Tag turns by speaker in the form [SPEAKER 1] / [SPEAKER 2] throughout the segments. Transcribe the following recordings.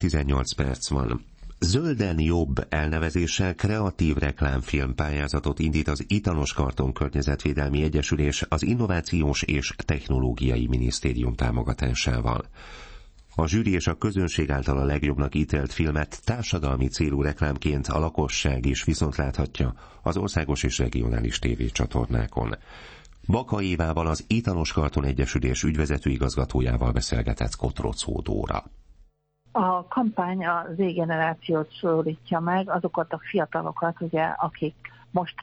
[SPEAKER 1] 18 perc van. Zölden jobb elnevezéssel kreatív reklámfilm pályázatot indít az Italos Karton Környezetvédelmi Egyesülés az Innovációs és Technológiai Minisztérium támogatásával. A zsűri és a közönség által a legjobbnak ítélt filmet társadalmi célú reklámként a lakosság is viszont láthatja az országos és regionális tévécsatornákon. Baka Évával, az Italos Karton Egyesülés ügyvezető igazgatójával beszélgetett Kotrocó Dóra.
[SPEAKER 2] A kampány a Z-generációt szólítja meg, azokat a fiatalokat, ugye, akik most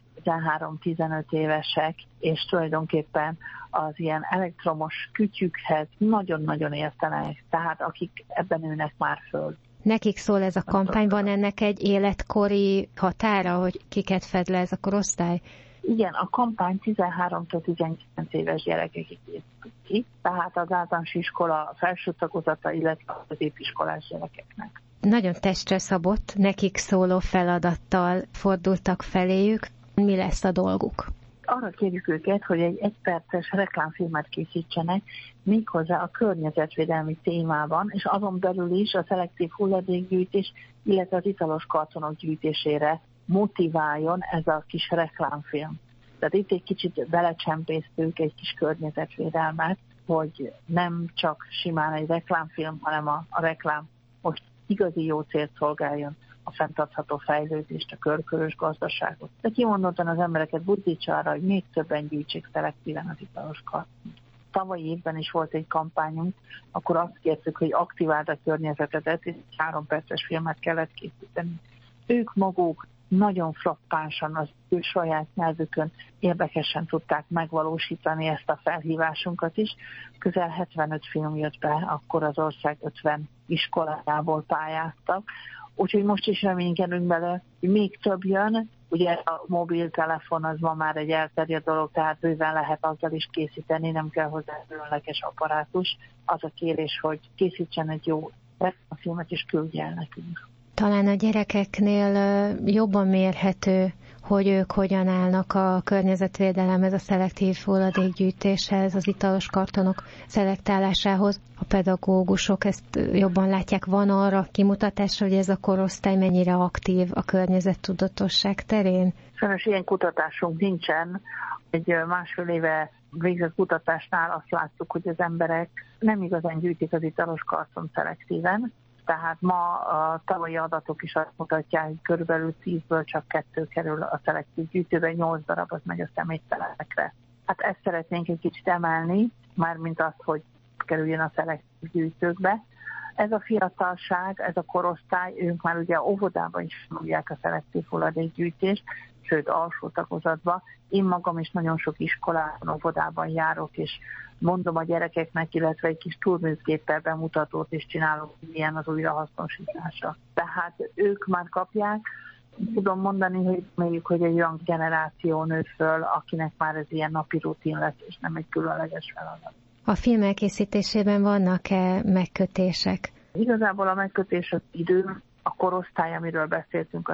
[SPEAKER 2] 13-15 évesek, és tulajdonképpen az ilyen elektromos kütyükhez nagyon-nagyon értenek, tehát akik ebben ülnek már föl.
[SPEAKER 3] Nekik szól ez a kampány, van ennek egy életkori határa, hogy kiket fed le ez a korosztály?
[SPEAKER 2] Igen, a kampány 13-19 éves gyerekekig készült ki, tehát az általános iskola felső tagozata, illetve a középiskolás gyerekeknek.
[SPEAKER 3] Nagyon testre szabott, nekik szóló feladattal fordultak feléjük. Mi lesz a dolguk?
[SPEAKER 2] Arra kérjük őket, hogy egy egyperces reklámfilmet készítsenek, méghozzá a környezetvédelmi témában, és azon belül is a szelektív hulladékgyűjtés, illetve az italos kartonok gyűjtésére motiváljon ez a kis reklámfilm. Tehát itt egy kicsit belecsempésztünk egy kis környezetvédelmet, hogy nem csak simán egy reklámfilm, hanem a reklám most igazi jó célt szolgáljon, a fenntartható fejlődést, a körkörös gazdaságot. De kimondottan az embereket buzdítsa arra, hogy még többen gyűjtsék szelektíven az italos kartont. Tavalyi évben is volt egy kampányunk, akkor azt kértük, hogy aktiváld a környezetet, és 3 perces filmet kellett készíteni. Ők maguk nagyon frappánsan az ő saját nyelvükön érdekesen tudták megvalósítani ezt a felhívásunkat is. Közel 75 film jött be, akkor az ország 50 iskolájából pályáztak. Úgyhogy most is reménykedünk bele, hogy még több jön. Ugye a mobiltelefon az ma már egy elterjedt dolog, tehát bőven lehet azzal is készíteni, nem kell hozzá különleges apparátus. Az a kérés, hogy készítsen egy jó filmet és küldje el nekünk.
[SPEAKER 3] Talán a gyerekeknél jobban mérhető, hogy ők hogyan állnak a környezetvédelemhez, a szelektív hulladékgyűjtéshez, az italos kartonok szelektálásához. A pedagógusok ezt jobban látják. Van arra kimutatás, hogy ez a korosztály mennyire aktív a környezettudatosság terén?
[SPEAKER 2] Sajnos ilyen kutatásunk nincsen. Egy 1,5 éve végzett kutatásnál azt láttuk, hogy az emberek nem igazán gyűjtik az italos karton szelektíven. Tehát ma a tavalyi adatok is azt mutatják, hogy körülbelül 10-ből csak 2 kerül a szelektív gyűjtőbe, 8 darab az megy a szeméttelenekre. Hát ezt szeretnénk egy kicsit emelni, mármint azt, hogy kerüljön a szelektív gyűjtőkbe. Ez a fiatalság, ez a korosztály, ők már ugye óvodában is fogják a szelektív hulladékgyűjtést, sőt alsó tagozatba. Én magam is nagyon sok iskolában, óvodában járok, és mondom a gyerekeknek, illetve egy kis túlműzgéppel bemutatót is csinálok, hogy milyen az újrahasznosítása. Tehát ők már kapják. Tudom mondani, hogy reméljük, hogy egy olyan generáció nő föl, akinek már ez ilyen napi rutin lesz, és nem egy különleges feladat.
[SPEAKER 3] A film elkészítésében vannak-e megkötések?
[SPEAKER 2] Igazából a megkötés az idő, a korosztály, amiről beszéltünk, a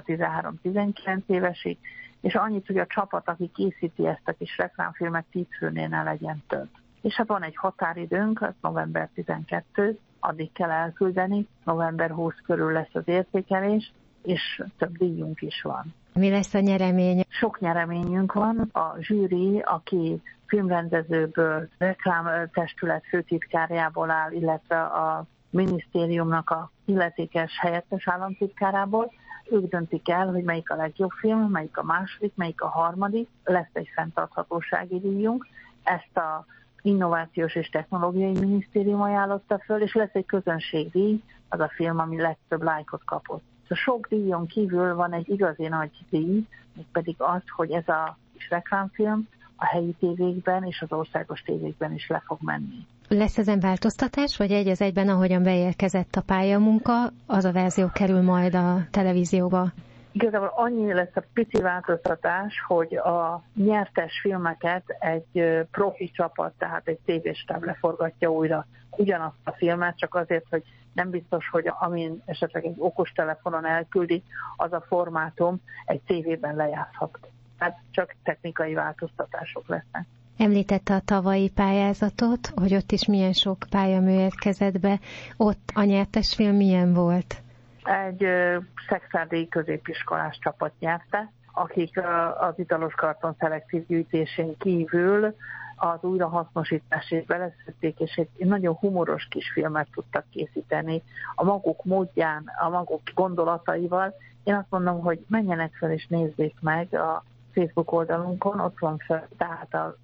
[SPEAKER 2] 13-19 évesig, és annyit, hogy a csapat, aki készíti ezt a kis reklámfilmet, 10 főnél ne legyen több. És hát van egy határidőnk, az november 12, addig kell elküldeni, november 20 körül lesz az értékelés, és több díjunk is van.
[SPEAKER 3] Mi lesz a nyeremény?
[SPEAKER 2] Sok nyereményünk van. A zsűri, aki filmrendezőből, reklámtestület főtitkárjából áll, illetve a minisztériumnak a illetékes helyettes államtitkárából, ők döntik el, hogy melyik a legjobb film, melyik a második, melyik a harmadik. Lesz egy fenntarthatósági díjunk. Ezt a Innovációs és Technológiai Minisztérium ajánlotta föl, és lesz egy közönségdíj, az a film, ami legtöbb lájkot kapott. A sok díjon kívül van egy igazi nagy díj, mégpedig az, hogy ez a kis reklámfilm a helyi tévékben és az országos tévékben is le fog menni.
[SPEAKER 3] Lesz ezen változtatás, vagy egy az egyben, ahogyan beérkezett a pályamunka, az a verzió kerül majd a televízióba?
[SPEAKER 2] Igazából annyi lesz a pici változtatás, hogy a nyertes filmeket egy profi csapat, tehát egy tévéstáb leforgatja újra ugyanazt a filmet, csak azért, hogy nem biztos, hogy amin esetleg egy okostelefonon elküldi, az a formátum egy tévében lejátszható. Tehát csak technikai változtatások lesznek.
[SPEAKER 3] Említette a tavalyi pályázatot, hogy ott is milyen sok pályamű érkezett be. Ott a nyertes film milyen volt?
[SPEAKER 2] Egy szexárdíj középiskolás csapat nyerte, akik az Italos Karton szelektív gyűjtésén kívül az újrahasznosítását beleszedték, és egy nagyon humoros kis filmet tudtak készíteni a maguk módján, a maguk gondolataival. Én azt mondom, hogy menjenek fel és nézzék meg a Facebook oldalunkon, ott van fel, tehát a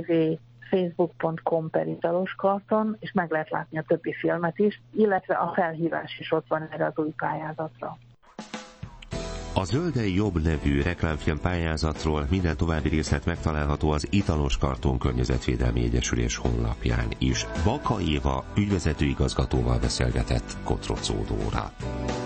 [SPEAKER 2] www.facebook.com/italoskarton, és meg lehet látni a többi filmet is, illetve a felhívás is ott van erre az új pályázatra.
[SPEAKER 1] A Zöldei Jobb nevű reklámfilm pályázatról minden további részlet megtalálható az Italos Karton Környezetvédelmi Egyesülés honlapján is. Baka Éva ügyvezető igazgatóval beszélgetett Kotrocz Ódóra.